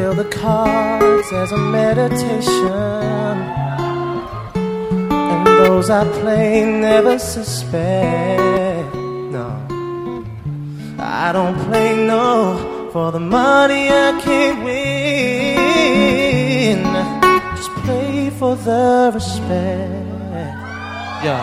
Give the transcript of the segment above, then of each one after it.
feel the cards as a meditation, and those I play never suspect. No, I don't play no for the money I can't win. Just play for the respect. Yeah.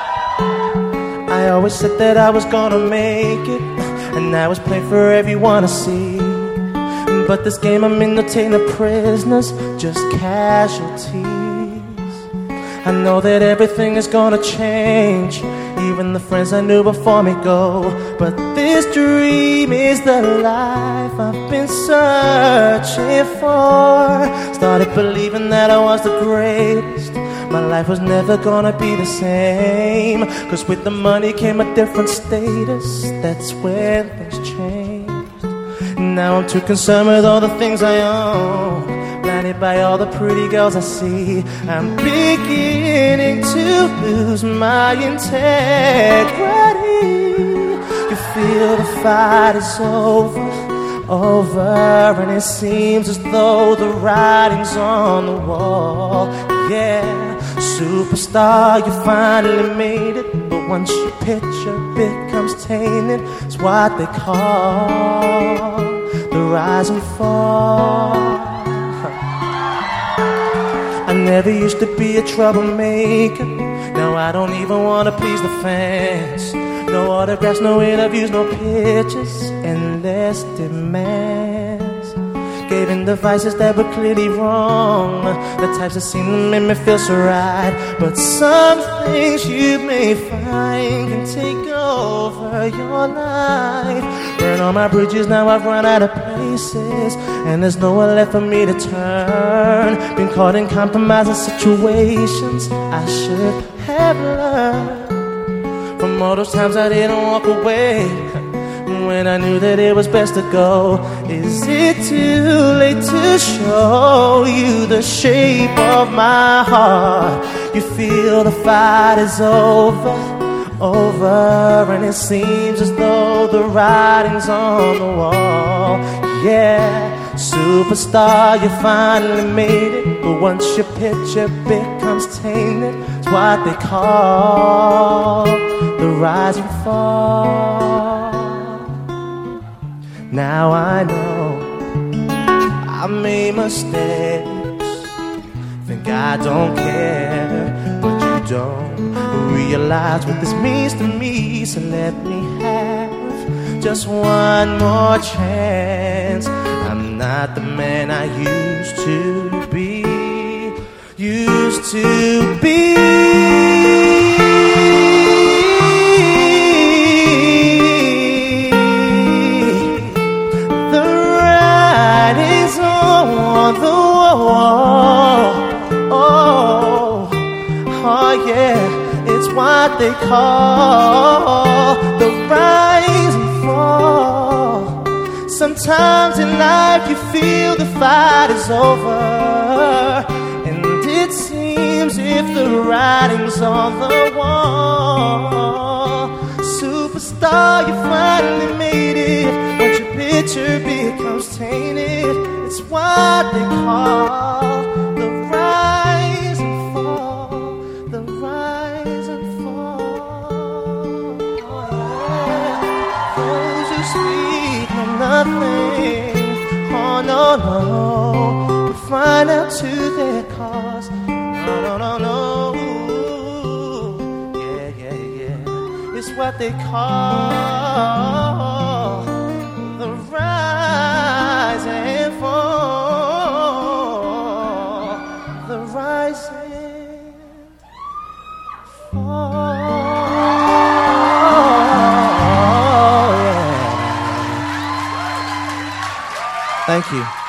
I always said that I was gonna make it, and I was playing for everyone to see. But this game I'm in, no taking the prisoners, just casualties. I know that everything is gonna change, even the friends I knew before me go. But this dream is the life I've been searching for. Started believing that I was the greatest. My life was never gonna be the same, 'cause with the money came a different status. That's when things changed. Now I'm too concerned with all the things I own, blinded by all the pretty girls I see. I'm beginning to lose my integrity. You feel the fight is over, and it seems as though the writing's on the wall. Yeah, superstar, you finally made it, but once your picture becomes tainted, it's what they call the rise and fall. I never used to be a troublemaker. Now I don't even want to please the fans. No autographs, no interviews, no pictures, endless demands. Gave in devices that were clearly wrong, the types that seem to make me feel so right. But some things you may find can take over your life. Burn all my bridges, now I've run out of places, and there's nowhere left for me to turn. Been caught in compromising situations I should have learned from all those times I didn't walk away when I knew that it was best to go. Is it too late to show you the shape of my heart? You feel the fight is over, and it seems as though the writing's on the wall. Yeah, superstar, you finally made it, but once your picture becomes tainted, it's what they call the rise and fall. Now I know I made mistakes, think I don't care, but you don't realize what this means to me. So let me have just one more chance. I'm not the man I used to be, on the wall. Oh yeah, it's what they call the rise and fall. Sometimes in life you feel the fight is over, and it seems if the writing's on the wall. Superstar, you finally made it, once your picture becomes tainted, it's what they call the rise and fall, the rise and fall. Those who speak know nothing, oh no, but find out to their cause. No, yeah, it's what they call the rise and fall, the rise and fall. Yeah. Thank you.